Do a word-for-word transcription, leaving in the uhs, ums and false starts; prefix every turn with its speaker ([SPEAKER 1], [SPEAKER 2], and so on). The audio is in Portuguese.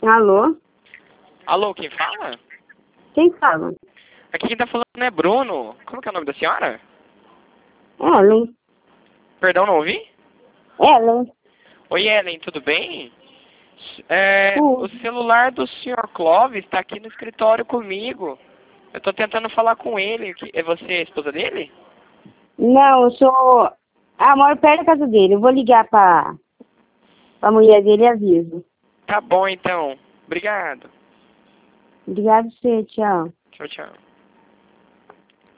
[SPEAKER 1] Alô?
[SPEAKER 2] Alô, quem fala?
[SPEAKER 1] Quem fala?
[SPEAKER 2] Aqui quem tá falando é Bruno. Como que é o nome da senhora?
[SPEAKER 1] Ellen.
[SPEAKER 2] Perdão, não ouvi?
[SPEAKER 1] Ellen.
[SPEAKER 2] Oi, Ellen, tudo bem? É,
[SPEAKER 1] Uh.
[SPEAKER 2] o celular do senhor Clóvis está aqui no escritório comigo. Eu tô tentando falar com ele. Que- É você a esposa dele?
[SPEAKER 1] Não, eu sou... Ah, moro perto da casa dele. Eu vou ligar pra, pra mulher dele e aviso.
[SPEAKER 2] Tá bom, então. Obrigado.
[SPEAKER 1] Obrigado a você, tchau.
[SPEAKER 2] Tchau, tchau.